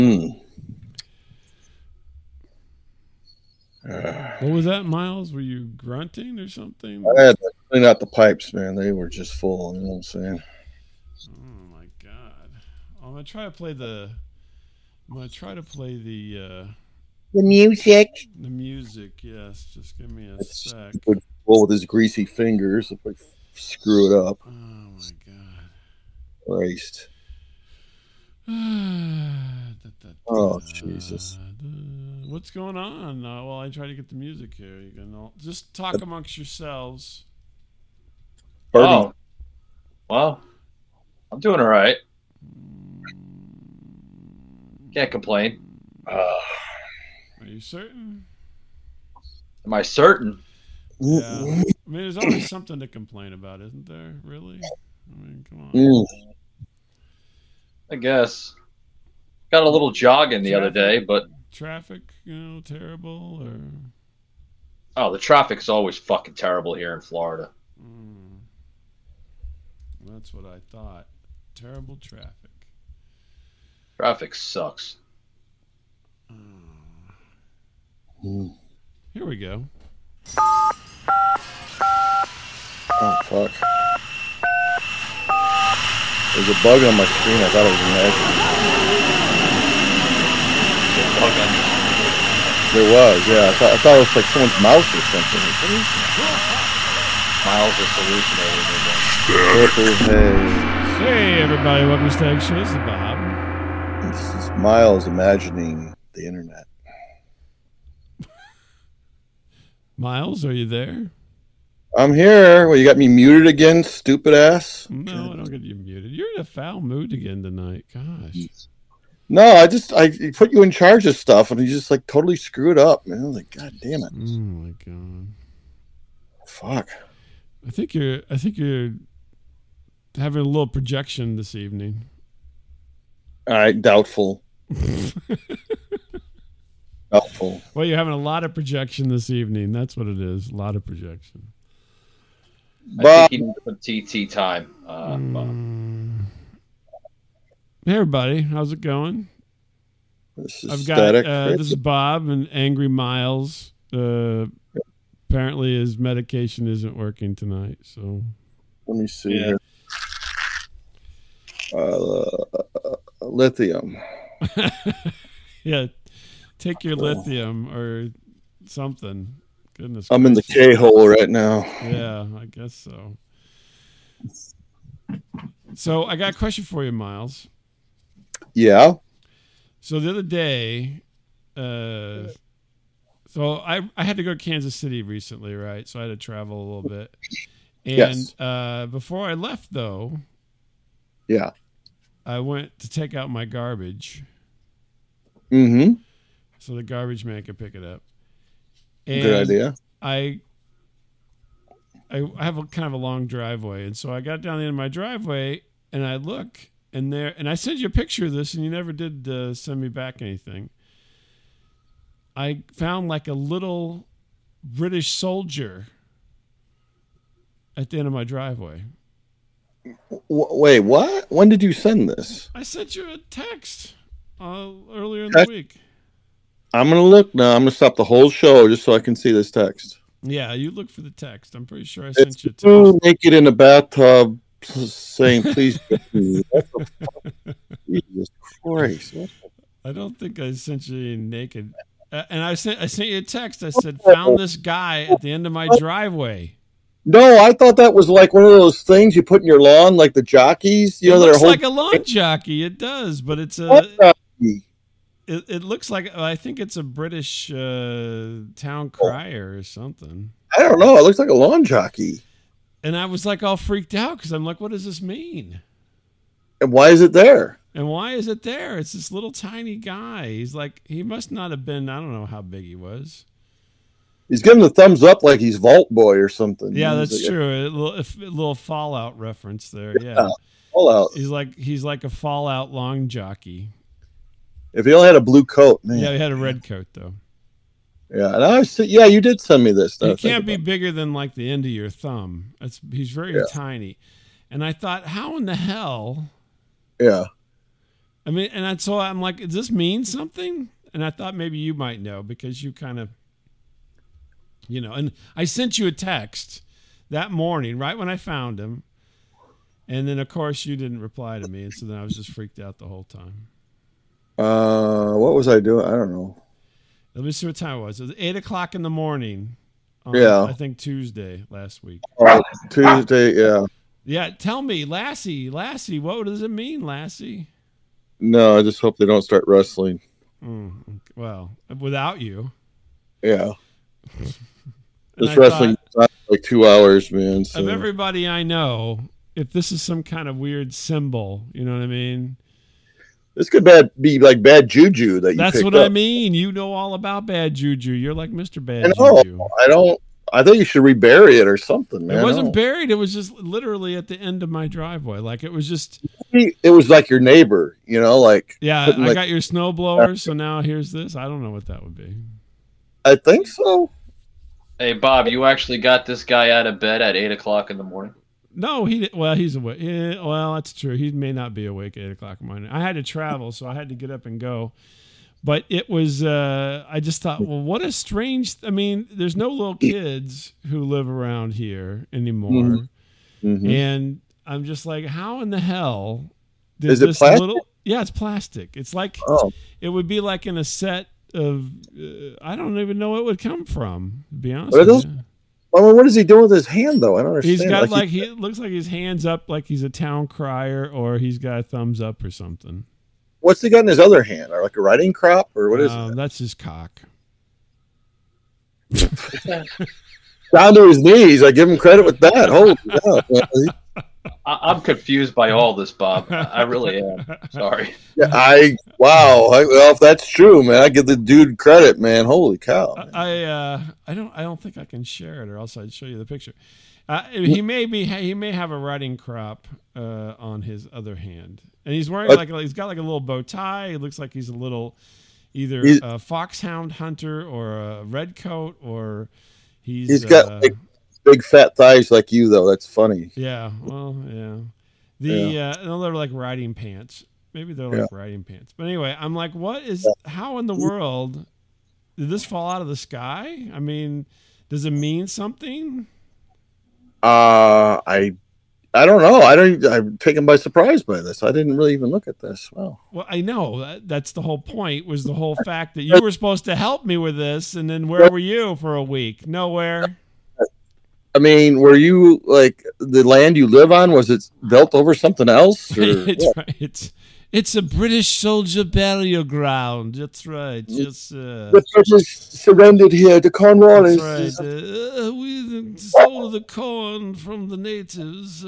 Mm. What was that, Miles? Were you grunting or something? I had to clean out the pipes, man. They were just full. You know what I'm saying? Oh my god! I'm gonna try to play the. I'm gonna try to play The music. the music. Yes, just give me a It's sec. stupid full with his greasy fingers. If I screw it up, Oh my god. Christ. Da, da, Oh da, Jesus. What's going on? Well, I try to get the music here. You can all, just talk amongst yourselves. Party. Oh, well, I'm doing all right. Can't complain. Uh, Are you certain? Am I certain? Yeah. I mean, there's always something to complain about, isn't there? Really? I mean, come on. mm. I guess. Got a little jogging the other day, but Traffic, terrible or. oh, the traffic's always fucking terrible here in Florida. That's what I thought. Terrible traffic. Traffic sucks. Mm. Here we go. Oh fuck. There's a bug on my screen. I thought it was magic. There was, yeah. I thought it was like someone's mouse or something. Miles is hallucinating again. Triple haze. Hey, everybody. Welcome to Stag Show. This is Bob. This is Miles imagining the internet. Miles, are you there? I'm here. Well, you got me muted again, stupid ass. No, I don't get you muted. You're in a foul mood again tonight. Gosh. No, I put you in charge of stuff, and you just like totally screw it up, man. I was like, God damn it. Oh my god. Fuck. I think you're having a little projection this evening. All right, doubtful. Doubtful. Well, you're having a lot of projection this evening. That's what it is. A lot of projection. I think he needs some TT time. Hey, everybody. How's it going? This is I've got static. this is Bob and Angry Miles. Apparently, his medication isn't working tonight. So Let me see here. Lithium. yeah, take your lithium or something. Goodness. I'm in the gracious. K-hole right now. Yeah, I guess so. So I got a question for you, Miles. Yeah. So the other day, so I had to go to Kansas City recently, right? So I had to travel a little bit. And Yes. Before I left, though, Yeah. I went to take out my garbage Mm-hmm. so the garbage man could pick it up. And Good idea. I have a kind of a long driveway, and so I got down the end of my driveway, and I look, and I sent you a picture of this, and you never did send me back anything. I found like a little British soldier at the end of my driveway. Wait, what? When did you send this? I sent you a text earlier in the week. I'm going to look now. I'm going to stop the whole show just so I can see this text. Yeah, you look for the text. I'm pretty sure I sent It's you a you text. naked in a bathtub saying, please get me. What the fuck? Jesus Christ. I don't think I sent you naked. And I sent you a text. I said, found this guy at the end of my driveway. No, I thought that was like one of those things you put in your lawn, like the jockeys. You It know, looks like a lawn jockey. It does, but it's it looks like, I think it's a British town crier or something. I don't know. It looks like a lawn jockey. And I was like all freaked out because I'm like, what does this mean? And why is it there? And why is it there? It's this little tiny guy. He's like, he must not have been, I don't know how big he was. He's giving the thumbs up like he's Vault Boy or something. Yeah, that's true. A little Fallout reference there. Yeah. Fallout. He's like a Fallout long jockey. If he only had a blue coat, man. Yeah, he had a red coat though. Yeah, and yeah, you did send me this. He can't be bigger than like the end of your thumb. He's very Yeah. tiny. And I thought, how in the hell Yeah. I mean, so I'm like, does this mean something? And I thought maybe you might know because you kind of, and I sent you a text that morning, right when I found him. And then, of course, you didn't reply to me. And so then I was just freaked out the whole time. What was I doing? I don't know. Let me see what time it was. It was 8 o'clock in the morning. I think Tuesday last week. Tuesday, yeah. Yeah, tell me, Lassie, what does it mean, Lassie? No, I just hope they don't start wrestling. Well, without you. Yeah. This wrestling is like 2 hours, man. So. Of everybody I know, if this is some kind of weird symbol, you know what I mean? This could be like bad juju that you That's what up. I mean. You know all about bad juju. You're like Mr. Bad Juju. I think you should rebury it or something, man. It wasn't buried. It was just literally at the end of my driveway. Like it was just. It was like your neighbor, like. Yeah, I got your snowblower, so now here's this. I don't know what that would be. I think so. Hey, Bob, you actually got this guy out of bed at 8 o'clock in the morning? No, he's awake. Yeah, well, that's true. He may not be awake at 8 o'clock in the morning. I had to travel, so I had to get up and go. But it was, I just thought, well, what a strange, there's no little kids who live around here anymore. Mm-hmm. And I'm just like, how in the hell did this plastic? Yeah, it's plastic. It's like, it would be like in a set of, I don't even know what it would come from, to be honest with you. Well, what is he doing with his hand, though? I don't understand. He's got it looks like his hand's up like he's a town crier, or he's got a thumbs up or something. What's he got in his other hand? Or like a riding crop, or what is it? That's his cock. Down to his knees. I give him credit with that. Holy cow. I'm confused by all this, Bob. I really am. Sorry. Yeah, well, if that's true, man, I give the dude credit, man. Holy cow. I don't think I can share it, or else I'd show you the picture. He may have a riding crop on his other hand, and he's wearing he's got like a little bow tie. It looks like he's a little either a foxhound hunter or a red coat, or he's got big fat thighs like you, though. That's funny. Yeah, well, yeah. No, they're like riding pants. Maybe they're like riding pants. But anyway, I'm like, how in the world did this fall out of the sky? I mean, does it mean something? I don't know. I'm taken by surprise by this. I didn't really even look at this. Wow. Well, I know that's the whole point. Was the whole fact that you were supposed to help me with this, and then where were you for a week? Nowhere. I mean, were you like the land you live on? Was it built over something else? Or, It's a British soldier burial ground. That's right. The British surrendered here to Cornwallis. That's right. We stole the corn from the natives.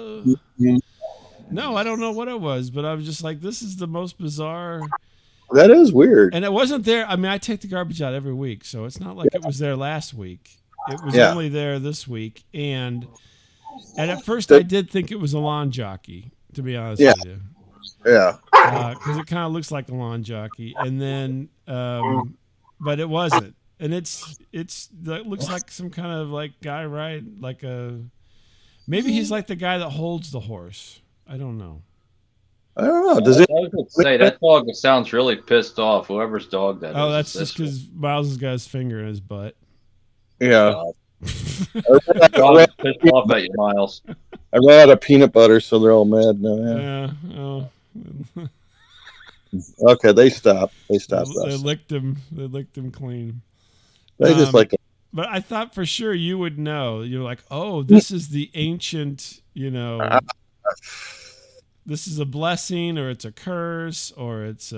No, I don't know what it was, but I was just like, this is the most bizarre. That is weird. And it wasn't there. I mean, I take the garbage out every week, so it's not like it was there last week. It was only there this week. And at first, I did think it was a lawn jockey, to be honest with you. Yeah. Because it kind of looks like a lawn jockey. And then, but it wasn't. And it looks like some kind of like guy, right? Like maybe he's like the guy that holds the horse. I don't know. I don't know. I was going to say, that dog sounds really pissed off, whoever's dog that is. Oh, that's just because Miles has got his finger in his butt. Yeah. Dog pissed off at you, Miles. I ran out of peanut butter, so they're all mad now. Yeah. Oh. Okay, they stopped. They licked him. They licked him clean. They just like it. But I thought for sure you would know. You're like, oh, this is the ancient, this is a blessing, or it's a curse, or it's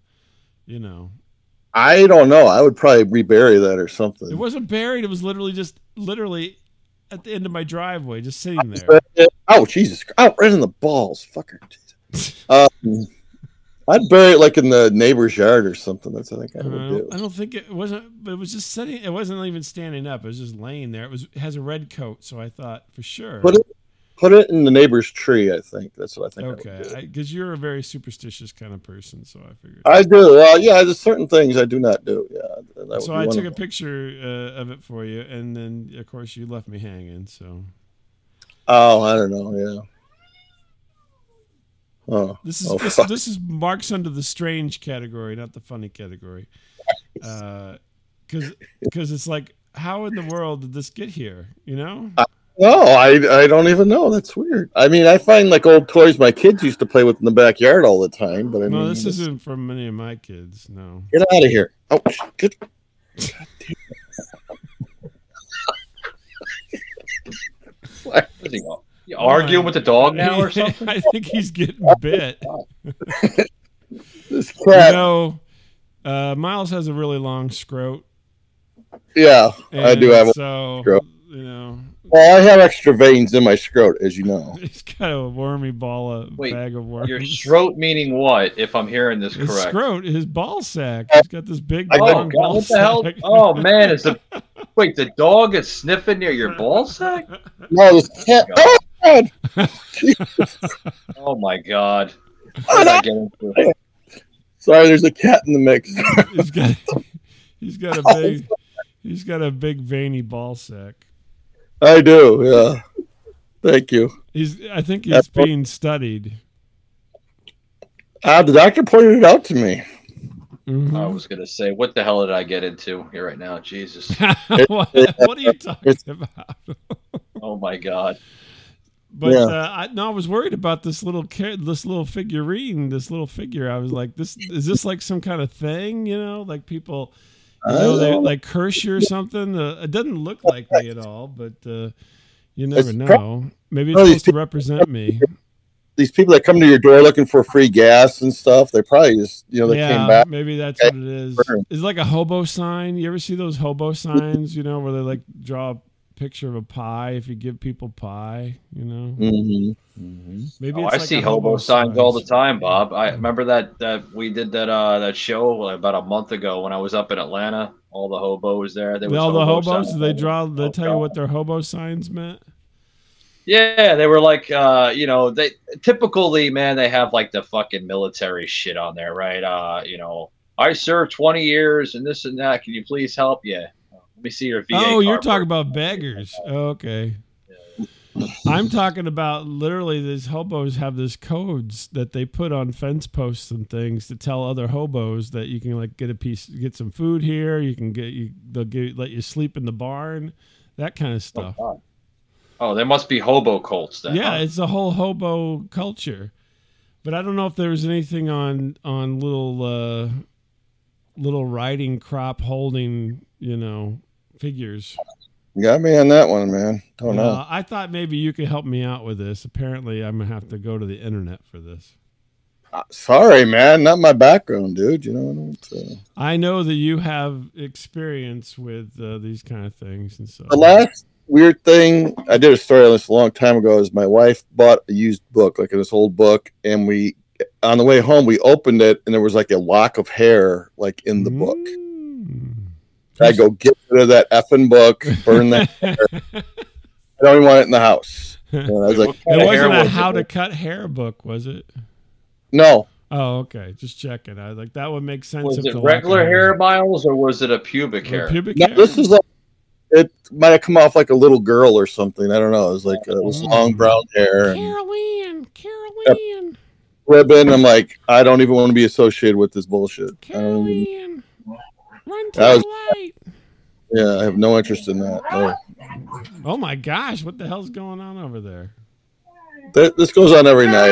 I don't know. I would probably rebury that or something. It wasn't buried. It was literally at the end of my driveway, just sitting there. Oh, Jesus. Oh, right in the balls. Fucker. I'd bury it like in the neighbor's yard or something. That's what I think I would do. I don't think it wasn't, but it was just sitting. It wasn't even standing up. It was just laying there. It has a red coat, so I thought for sure. Put it in the neighbor's tree, I think. That's what I think. Okay, because you're a very superstitious kind of person, so I figured. I do. Well, yeah, there's certain things I do not do. Yeah. So I took a picture of it for you, and then, of course, you left me hanging, so. Oh, I don't know, yeah. Oh, This is oh, this, fuck. this is marks under the strange category, not the funny category. Because it's like, how in the world did this get here? You know? No, I don't even know. That's weird. I mean, I find like old toys my kids used to play with in the backyard all the time. But I No, mean, this isn't from any of my kids. No. get out of here. Oh, get. What is he, you arguing with the dog now or something? I think he's getting bit. This You cat. know, Miles has a really long scrote. Yeah, I do have. So, scrote. you know, Well, I have extra veins in my scrot, as you know. he's got a wormy Wait, bag of worms. Your throat meaning what, if I'm hearing this His correct? scrote, his ball sack. He's got this big Oh, long God, ball what the hell? sack. Oh, man, wait, the dog is sniffing near your ball sack? No, this cat. Oh, God. Oh, my God. How did I get into it? Sorry, there's a cat in the mix. he's got a big veiny ball sack. I do, yeah. Thank you. I think he's being studied. The doctor pointed it out to me. Mhm. I was going to say, what the hell did I get into here right now? Jesus. what are you talking about? Oh, my God. But Yeah. I was worried about this little figurine, this little figure. I was like, is this like some kind of thing? You know, like people, they like curse you or something. It doesn't look like me at all, but you never know. Maybe it's supposed to represent me. These people that come to your door looking for free gas and stuff, they probably just, they came back. Maybe that's what it is. It's like a hobo sign. You ever see those hobo signs? You know, where they like draw a picture of a pie if you give people pie. You know. Mm-hmm. Maybe Oh, it's I like see a hobo signs all the sign. time, Bob. I remember that we did that show about a month ago when I was up in Atlanta. All the hobos there. There was All the hobo hobos, signs. they tell you God. what their hobo signs meant. Yeah, they were like, they typically, man, they have like the fucking military shit on there, right? I served 20 years and this and that. Can you please help? Yeah. Let me see your VA Oh, you're card talking first. about beggars. Oh, okay. I'm talking about literally these hobos have this codes that they put on fence posts and things to tell other hobos that you can like get some food here. You can let you sleep in the barn, that kind of stuff. Oh, there must be hobo cults then. Yeah, huh? it's a whole hobo culture. But I don't know if there was anything on little riding crop holding, figures. You got me on that one, man. Don't know. I thought maybe you could help me out with this. Apparently, I'm gonna have to go to the internet for this. Sorry, man. Not my background, dude. I don't. I know that you have experience with these kind of things, and so The last weird thing, I did a story on this a long time ago, is my wife bought a used book, like this old book, and on the way home, we opened it, and there was like a lock of hair, like in the book. I go, get rid of that effing book, burn that hair. I don't even want it in the house. And I was like, It wasn't a was how it? to cut hair book, was it? no. Oh, okay. Just checking. I like that would make sense. Was if it the regular lock of hair, Miles, or was it a pubic Or hair? pubic No, hair? this is like, it might have come off like a little girl or something. I don't know. It was like, it was long brown hair and Carol Ann. ribbon. I'm like, I don't even want to be associated with this bullshit. I don't even, Run to That the light. yeah, I have no interest in that. No. Oh my gosh, what the hell's going on over there? This goes on every night.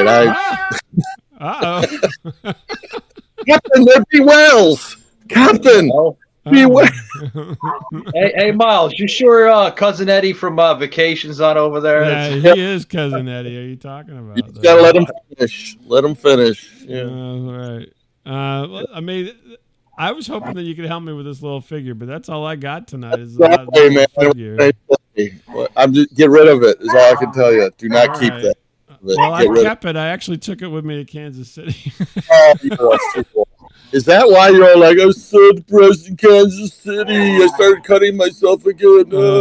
Uh-oh. Captain, there be whales. Captain, Oh, beware. hey, Miles, you sure cousin Eddie from Vacation's not over there? Yeah, he is Cousin Eddie. Are you talking about You that? gotta let him finish. Let him finish. Yeah. Right. I mean, I was hoping that you could help me with this little figure, but that's all I got tonight. Is that Sorry, man. little figure. I'm just get rid of it. Is all I can tell you. Do not All keep right. that. Well, I Get rid of kept it. I actually took it with me to Kansas City. Oh, you know, that's too cool. Is that why you're all like, I'm so depressed in Kansas City? I started cutting myself again.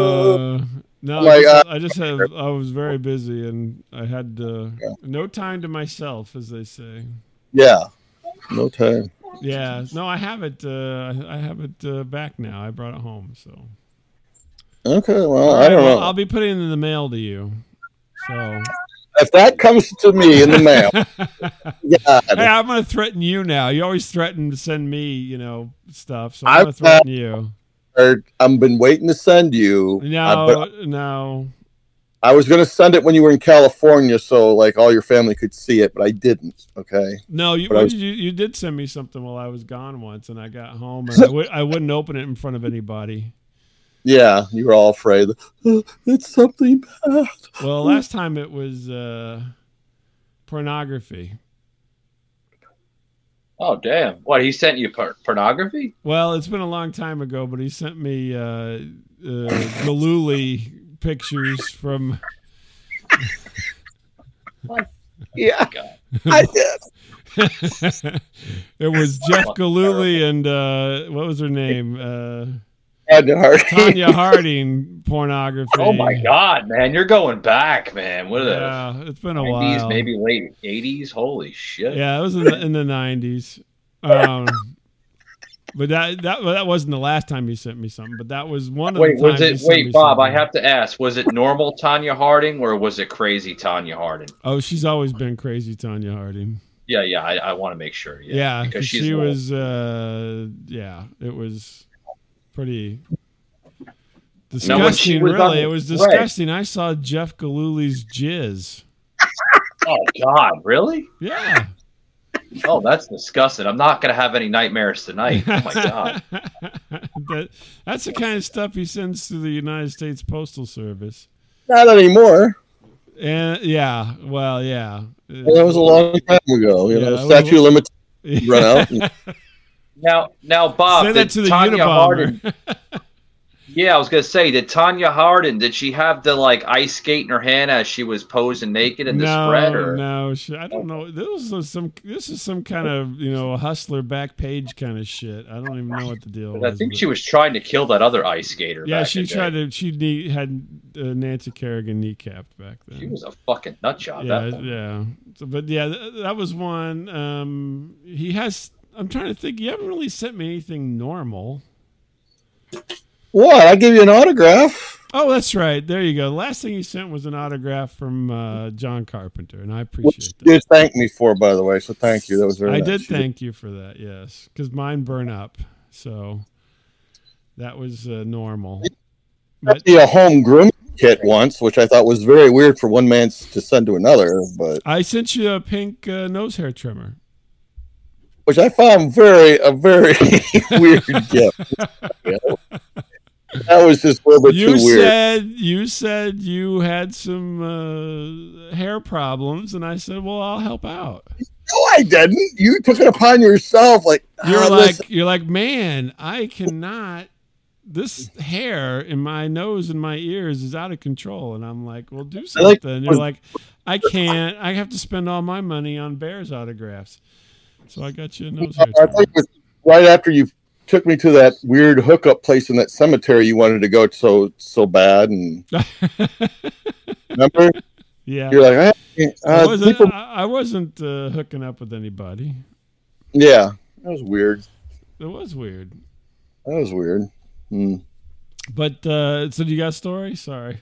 No, I'm like, I was very busy and I had no time to myself, as they say. Yeah, no time. Yeah, no, I have it. I have it back now. I brought it home, so. Okay, well, All I right, don't well, know. I'll be putting it in the mail to you. So if that comes to me in the mail, God, Hey, I'm going to threaten you now. You always threaten to send me, stuff. So I'm going to threaten you. I've been waiting to send you. No. I was going to send it when you were in California, so like all your family could see it, but I didn't. Okay. No, you did send me something while I was gone once, and I got home, and I wouldn't open it in front of anybody. Yeah, you were all afraid. It's something bad. Well, last time it was pornography. Oh, damn. What, he sent you pornography? Well, it's been a long time ago, but he sent me Galooly pictures from... Yeah, I did. It was Jeff Galooly and what was her name? Tanya Harding pornography. Oh my God, man, you're going back, man. What are the it's been a 90s, while. maybe late 80s? Holy shit. Yeah, it was in the 90s. But that wasn't the last time you sent me something. But that was one of the times. Wait, Bob, I have to ask: was it normal Tanya Harding or was it crazy Tanya Harding? Oh, she's always been crazy Tanya Harding. Yeah, I want to make sure. Yeah, because she was. It was pretty disgusting. Really, it was disgusting. I saw Jeff Galooly's jizz. Oh God, really? Yeah. Oh, that's disgusting. I'm not going to have any nightmares tonight. Oh, my God. That's the kind of stuff he sends to the United States Postal Service. Not anymore. And yeah. Well, that was a long time ago. Statute of limitations run out. Now, Bob, send that to the Tanya Unabomber. Harding... Yeah, I was going to say, did Tanya Harding, did she have the ice skate in her hand as she was posing naked in the spread? No, I don't know. This is some kind of, hustler back page kind of shit. I don't even know what the deal was. I think she was trying to kill that other ice skater. Yeah, she had Nancy Kerrigan kneecapped back then. She was a fucking nut job. Yeah. But yeah, that was one. I'm trying to think. You haven't really sent me anything normal. What? I gave you an autograph. Oh, that's right. There you go. The last thing you sent was an autograph from John Carpenter, and I appreciate that. You thanked me for, by the way, so thank you. That was very nice. I did thank you for that, yes, because mine burned up, so that was normal. I see a home grooming kit once, which I thought was very weird for one man to send to another. But I sent you a pink nose hair trimmer, which I found a very weird gift. That was just a little bit too weird. You said you had some hair problems, and I said, "Well, I'll help out." No, I didn't. You took it upon yourself. You're like, man, I cannot. This hair in my nose and my ears is out of control, and I'm like, "Well, do something." You're like, "I can't. I have to spend all my money on Bears autographs." So I got you a nose hair trimmer. I think it was right after you took me to that weird hookup place in that cemetery you wanted to go so bad, and remember? Yeah, you're like, I wasn't hooking up with anybody. Yeah, that was weird. It was weird. That was weird. But so you got a story? Sorry.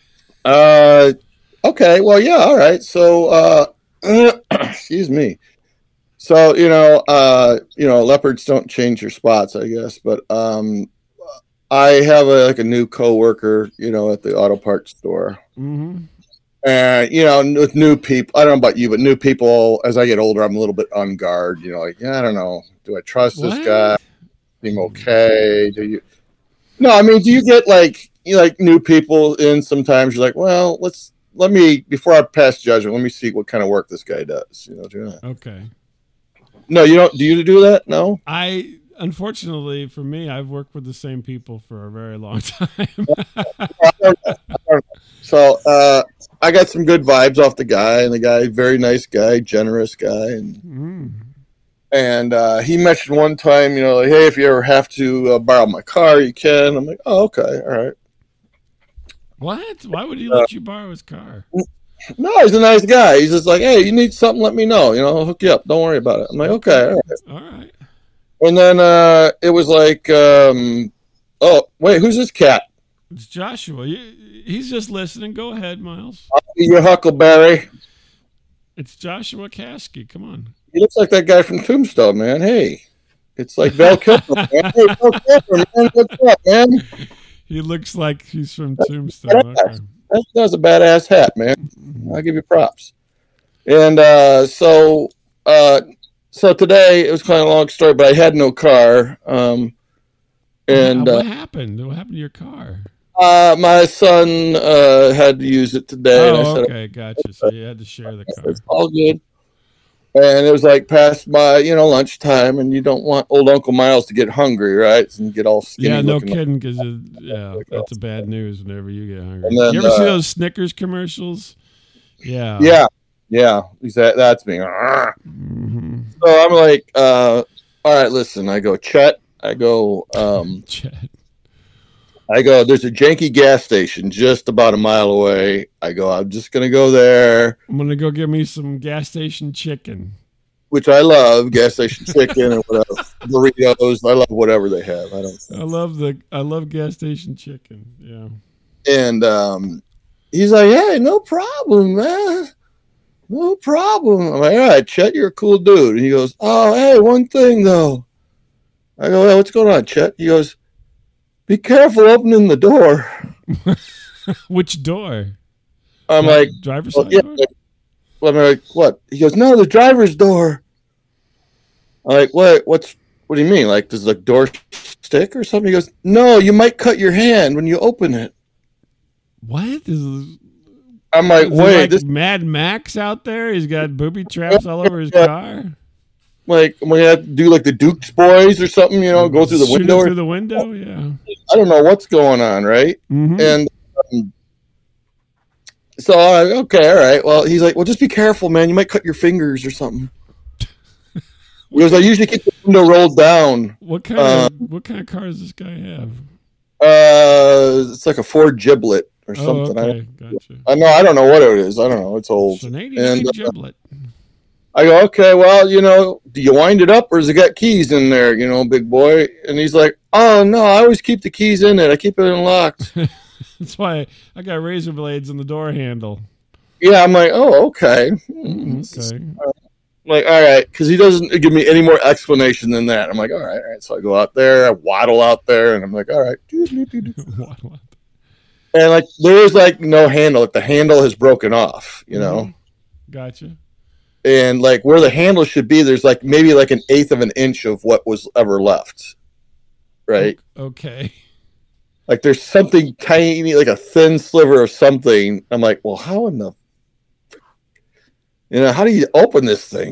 Okay. Well, yeah. All right. So, excuse me. So, leopards don't change your spots, I guess. But I have a new coworker, at the auto parts store. Mm-hmm. And, with new people, I don't know about you, but new people, as I get older, I'm a little bit on guard. I don't know. Do I trust this guy? Seem okay? Do you? No, I mean, do you get new people in sometimes? You're like, well, before I pass judgment, let me see what kind of work this guy does. Okay. No, you don't. Do you do that? No. Unfortunately for me, I've worked with the same people for a very long time. So I got some good vibes off the guy, and the guy, very nice guy, generous guy, and he mentioned one time, hey, if you ever have to borrow my car, you can. I'm like, oh, okay, all right. What? Why would he let you borrow his car? No, he's a nice guy. He's just like, hey, you need something, let me know. I'll hook you up. Don't worry about it. I'm like, okay, all right. And then it was like, oh, wait, who's this cat? It's Joshua. He's just listening. Go ahead, Miles. I'll be your Huckleberry. It's Joshua Caskey. Come on. He looks like that guy from Tombstone, man. Hey, it's like Val Kilmer, man. Hey, Val Kilmer, man. What's up, man? He looks like he's from Tombstone. Okay. That was a badass hat, man. I'll give you props. And so today, it was kind of a long story, but I had no car. And what happened? What happened to your car? My son had to use it today. Oh, and I said, okay, gotcha. So you had to share the car. It's all good. And it was like past my, lunchtime, and you don't want old Uncle Miles to get hungry, right? And get all skinny. Yeah, no kidding, because that's a bad news whenever you get hungry. Then, you ever see those Snickers commercials? Yeah. Yeah. That's me. Mm-hmm. So I'm like, all right, listen. I go, Chet. I go, Chet. I go, there's a janky gas station just about a mile away. I go, I'm just going to go there. I'm going to go get me some gas station chicken. Which I love, gas station chicken or whatever. Burritos. I love whatever they have. I love gas station chicken. Yeah. And he's like, hey, no problem, man. No problem. I'm like, all right, Chet, you're a cool dude. And he goes, oh, hey, one thing, though. I go, hey, what's going on, Chet? He goes, be careful opening the door. Which door? I'm like, driver's side door? I'm like, what? He goes, no, the driver's door. I'm like, what do you mean? Like, does the door stick or something? He goes, no, you might cut your hand when you open it. What? I'm like, wait. This Mad Max out there? He's got booby traps all over his car? Like, when you have to do like the Duke's Boys or something, go through the window. Through the window, yeah. I don't know what's going on, right? Mm-hmm. And so I'm like, okay, all right. Well, he's like, well, just be careful, man. You might cut your fingers or something. Because I usually keep the window rolled down. What kind of car does this guy have? It's like a Ford Giblet or something. Okay, gotcha. I don't know what it is. I don't know. It's old. It's an 89 Giblet. I go, okay, well, do you wind it up or has it got keys in there, big boy? And he's like, oh, no, I always keep the keys in it. I keep it unlocked. That's why I got razor blades in the door handle. Yeah, I'm like, oh, okay. Okay. Like, all right, because he doesn't give me any more explanation than that. I'm like, all right. So I go out there, I waddle out there, and I'm like, all right. And like, there is like no handle. Like the handle has broken off, Gotcha. And like where the handle should be, there's like maybe like an eighth of an inch of what was ever left. Right? Okay. Like there's something tiny, like a thin sliver of something. I'm like, well, how in the, how do you open this thing?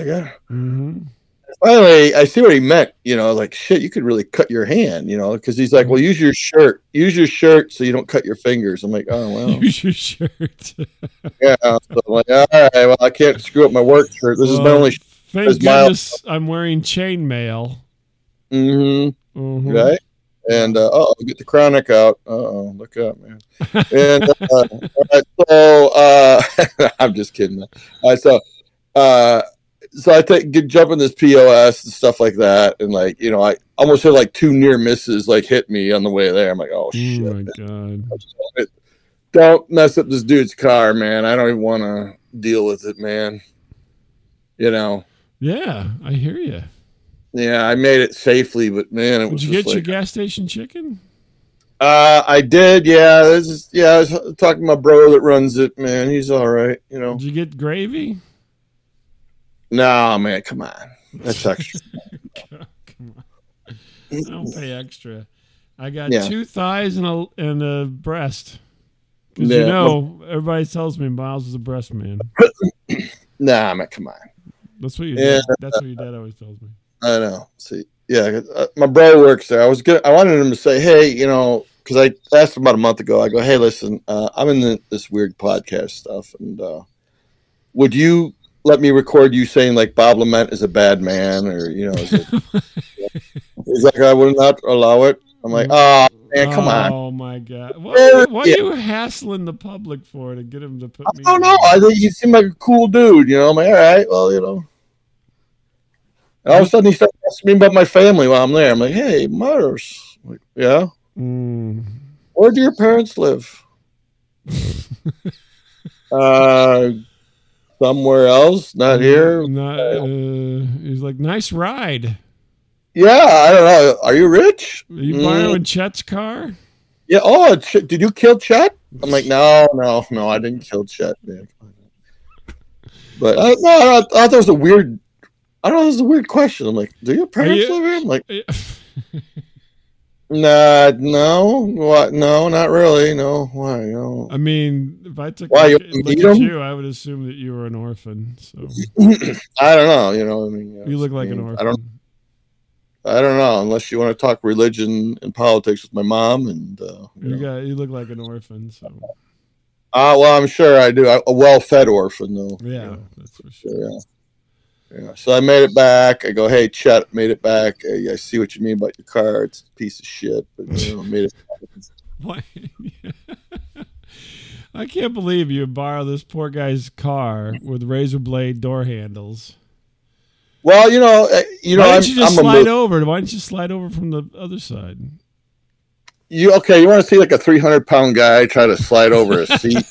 Finally, I see what he meant. Like shit, you could really cut your hand. Because he's like, well, use your shirt so you don't cut your fingers. I'm like, oh well, use your shirt. Yeah, so I'm like, all right, well, I can't screw up my work shirt. This is my only. Thank goodness I'm wearing chainmail. Mm-hmm. Right. And get the chronic out. Look out, man. And I'm just kidding. So I jump in this POS and stuff like that, and like I almost had like two near misses like hit me on the way there. I'm like, oh shit! Oh my god! Don't mess up this dude's car, man. I don't even want to deal with it, man. Yeah, I hear you. Yeah, I made it safely, but man, it was. Did you get your gas station chicken? I did. Yeah, I was talking to my bro that runs it. Man, he's all right. Did you get gravy? No, man, come on. That's extra. Come on. I don't pay extra. I got 2 thighs and a breast. Because everybody tells me Miles is a breast man. Nah, man, come on. That's what That's what your dad always tells me. I know. See, yeah, my brother works there. I wanted him to say, hey, because I asked him about a month ago. I go, hey, listen, I'm in this weird podcast stuff, and would you let me record you saying like Bob Lament is a bad man, or is it? He's like, I would not allow it. I'm like, oh man, come on. Oh my god, why are you hassling the public for to get him to put me? I don't know. I think he seemed like a cool dude. I'm like, all right, well, And all of a sudden, he started asking me about my family while I'm there. I'm like, hey, Mars. Like, yeah. Where do your parents live? Somewhere else, not here. He's like, nice ride. Yeah, I don't know. Are you rich? Are you borrowing Chet's car? Yeah. Oh, did you kill Chet? I'm like, no, I didn't kill Chet, man. But I thought it was a weird. I don't know. It was a weird question. I'm like, do your parents live here? I'm like, nah, no, what? No, not really. No, why? No. I mean, if I took why, a look at you, I would assume that you were an orphan. So I don't know. I mean, you look like an orphan. I don't know, unless you want to talk religion and politics with my mom, and you look like an orphan. So, well, I'm sure I do. A well-fed orphan, though. Yeah, that's for sure. Yeah. So I made it back. I go, hey, Chet, made it back. I see what you mean about your car. It's a piece of shit, but made it back. Why? I can't believe you borrow this poor guy's car with razor blade door handles. Well, why don't you just slide over? Why don't you slide over from the other side? You want to see like a 300-pound guy try to slide over a seat?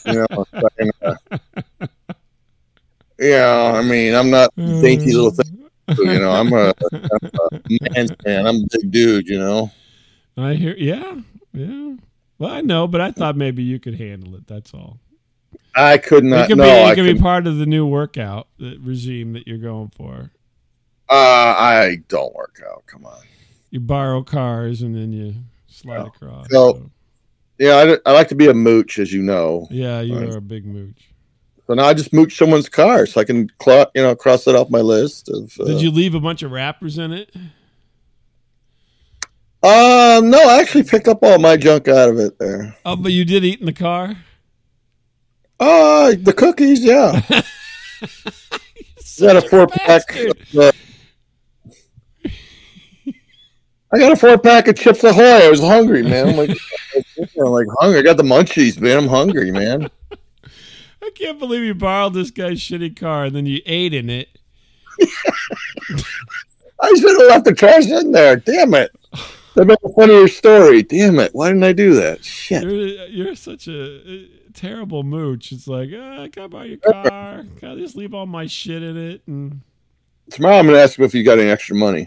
I mean, I'm not a dainty little thing. I'm a man's man. I'm a big dude. I hear. Yeah. Well, I know, but I thought maybe you could handle it. That's all. I could not. It could be part of the new workout regime that you're going for. I don't work out. Come on. You borrow cars and then you slide across. So. Yeah, I like to be a mooch, as you know. Yeah, you are a big mooch. So now I just mooch someone's car, so I can cross it off my list. Did you leave a bunch of wrappers in it? No, I actually picked up all my junk out of it there. Oh, but you did eat in the car? The cookies, yeah. Got a 4-pack. I got a 4-pack of Chips Ahoy. I was hungry, man. I'm like hungry. I got the munchies, man. I'm hungry, man. I can't believe you borrowed this guy's shitty car and then you ate in it. I should have left the trash in there. Damn it. That'd been a funnier story. Damn it. Why didn't I do that? Shit. You're such a terrible mooch. It's like, can I borrow your car? Can I just leave all my shit in it? And tomorrow I'm going to ask him if you got any extra money.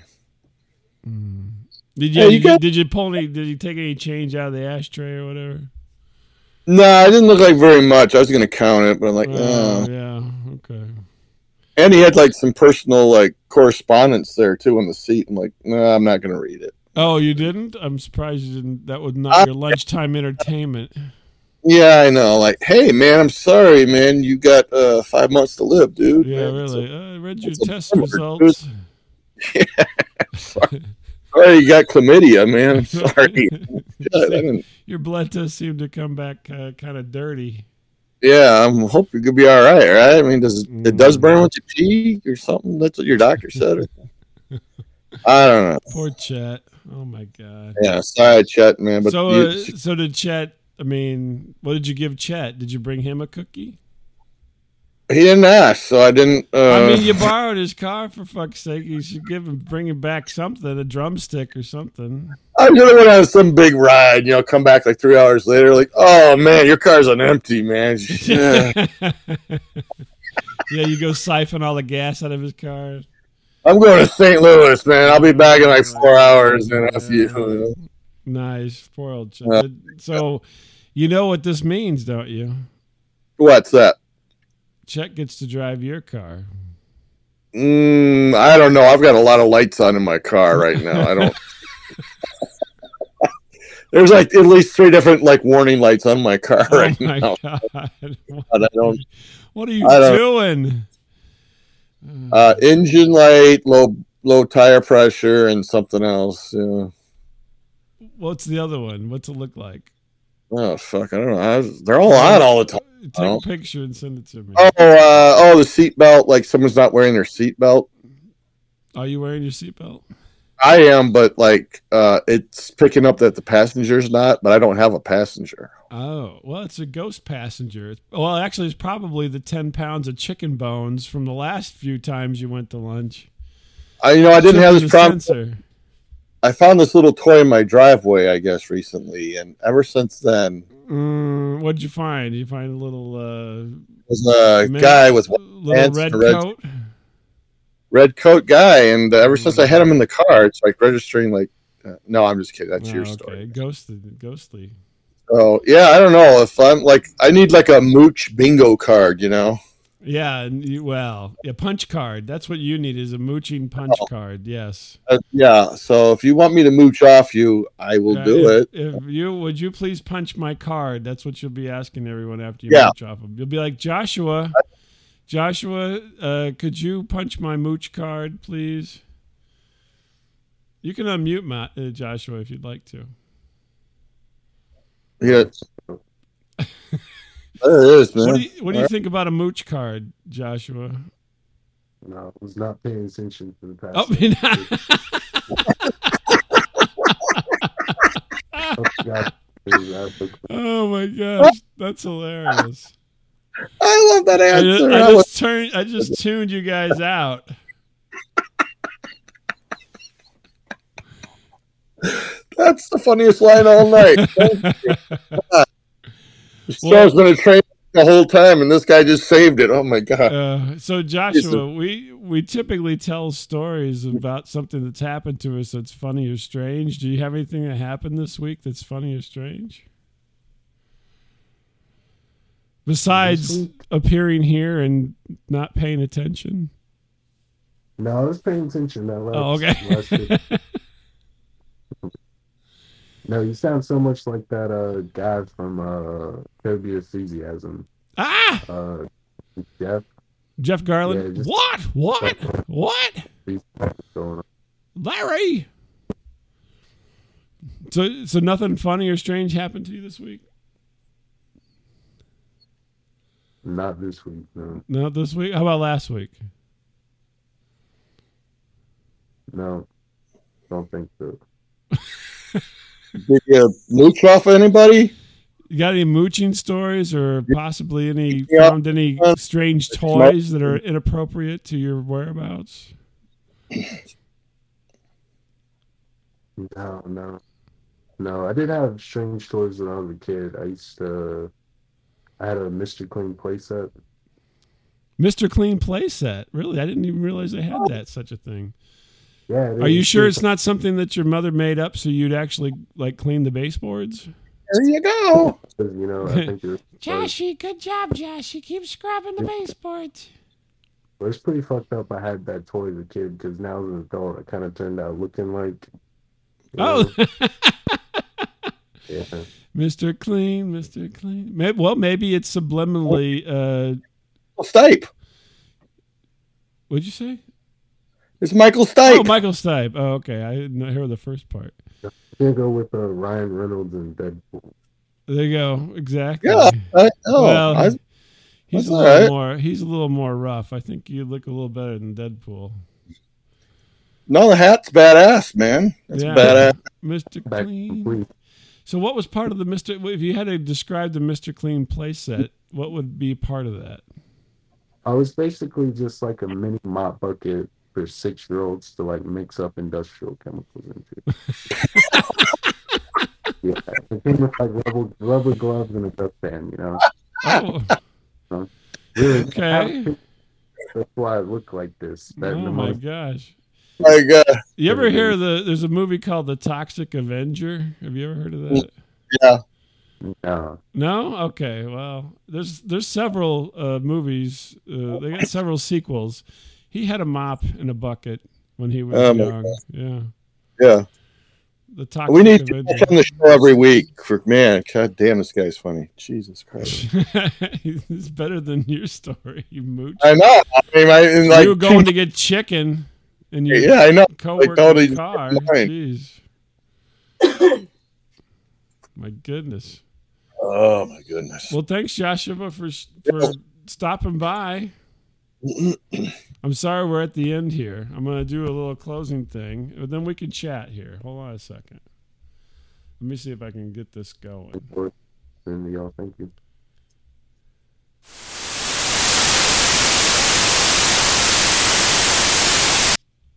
Did you take any change out of the ashtray or whatever? No, it didn't look like very much. I was going to count it, but I'm like, yeah, okay. And he had like some personal correspondence there too on the seat. I'm like, no, I'm not going to read it. Oh, you didn't? I'm surprised you didn't. That was not your lunchtime entertainment. Yeah, I know. Like, hey, man, I'm sorry, man. You got 5 months to live, dude. Yeah, man. Really. I read your test results. Dude. Yeah, sorry, you got chlamydia, man. Sorry. Your blood test seemed to come back kind of dirty. Yeah, I'm hoping you're gonna be all right. Right? I mean, it does burn with your pee or something? That's what your doctor said. I don't know. Poor Chet. Oh my god. Yeah, sorry, Chet, man. But so did Chet? I mean, what did you give Chet? Did you bring him a cookie? He didn't ask, so I didn't. I mean, you borrowed his car, for fuck's sake. You should bring him back something, a drumstick or something. I should have went on some big ride, come back like 3 hours later, like, oh man, your car's on empty, man. Yeah, you go siphon all the gas out of his car. I'm going to St. Louis, man. I'll be back in like 4 hours. Nice, poor old Chet. So, you know what this means, don't you? What's that? Chet gets to drive your car. I don't know. I've got a lot of lights on in my car right now. I don't. There's like at least 3 different warning lights on my car right now. God. What are you doing? Engine light, low tire pressure, and something else. Yeah. What's the other one? What's it look like? Oh fuck! I don't know. They're all on all the time. Take a picture and send it to me. The seatbelt. Like someone's not wearing their seatbelt. Are you wearing your seatbelt? I am, but it's picking up that the passenger's not. But I don't have a passenger. Oh well, it's a ghost passenger. Well, actually, it's probably the 10 pounds of chicken bones from the last few times you went to lunch. I didn't have this problem. I found this little toy in my driveway, I guess, recently, and ever since then, What'd you find? Did you find a little there's a guy with little pants red and a coat? red coat guy, and ever since I had him in the car, it's like registering. Like, no, I'm just kidding. That's your story. Ghostly. Oh yeah, I don't know if I'm like I need like a mooch bingo card, you know. Yeah, a punch card. That's what you need is a mooching punch card. Yes. Yeah. So if you want me to mooch off you, I will do it. Would you please punch my card? That's what you'll be asking everyone after you mooch off them. You'll be like, Joshua, could you punch my mooch card, please? You can unmute Joshua if you'd like to. Yeah. There it is, man. What do you think about a mooch card, Joshua? No, I was not paying attention for the past. Oh my gosh, that's hilarious. I love that answer. I just tuned you guys out. That's the funniest line all night. The star's been a train the whole time, and this guy just saved it. Oh my god! So Joshua, we typically tell stories about something that's happened to us that's funny or strange. Do you have anything that happened this week that's funny or strange? Besides appearing here and not paying attention? No, I was paying attention. Okay. No, you sound so much like that guy from Curb Your Enthusiasm. Jeff Garland. Yeah, what? Larry. So nothing funny or strange happened to you this week? Not this week, no. Not this week? How about last week? No, don't think so. Did you mooch off anybody? You got any mooching stories, or possibly found any strange toys that are inappropriate to your whereabouts? No. I did have strange toys when I was a kid. I had a Mr. Clean playset. Mr. Clean playset? Really? I didn't even realize they had such a thing. Yeah. Are you sure it's not something that your mother made up so you'd actually clean the baseboards? There you go. I think Joshy, good job, Joshy. Keep scrubbing the baseboards. Well, it's pretty fucked up. I had that toy as a kid because now as an adult, I kind of turned out looking like. Oh. Yeah. Mr. Clean. Maybe it's subliminally. Stipe. What'd you say? It's Michael Stipe. Oh, Michael Stipe. Oh, okay. I didn't hear the first part. I'm gonna go with Ryan Reynolds and Deadpool. There you go. Exactly. Yeah. He's a little more. He's a little more rough. I think you look a little better than Deadpool. No, the hat's badass, man. That's badass. Mr. Clean. So, what was part of the Mr. If you had to describe the Mr. Clean playset, what would be part of that? I was basically just like a mini mop bucket for 6-year-olds to mix up industrial chemicals into. Yeah, it came with rubber gloves and a dustpan, Oh. Really, okay. That's why I look like this. Oh my gosh. My God. You ever hear there's a movie called The Toxic Avenger? Have you ever heard of that? Yeah. No. No? Okay. Well, there's several movies. They got several sequels. He had a mop and a bucket when he was young. Yeah. Yeah. The Toxic we need Avenger. to come on the show every week. Man, God damn, this guy's funny. Jesus Christ. It's better than your story, you mooch. I know. You were going to get chicken in your I know. co-worker's car. Jeez. My goodness. Oh, my goodness. Well, thanks, Joshua, for stopping by. I'm sorry we're at the end here. I'm going to do a little closing thing, but then we can chat here. Hold on a second. Let me see if I can get this going. Thank you.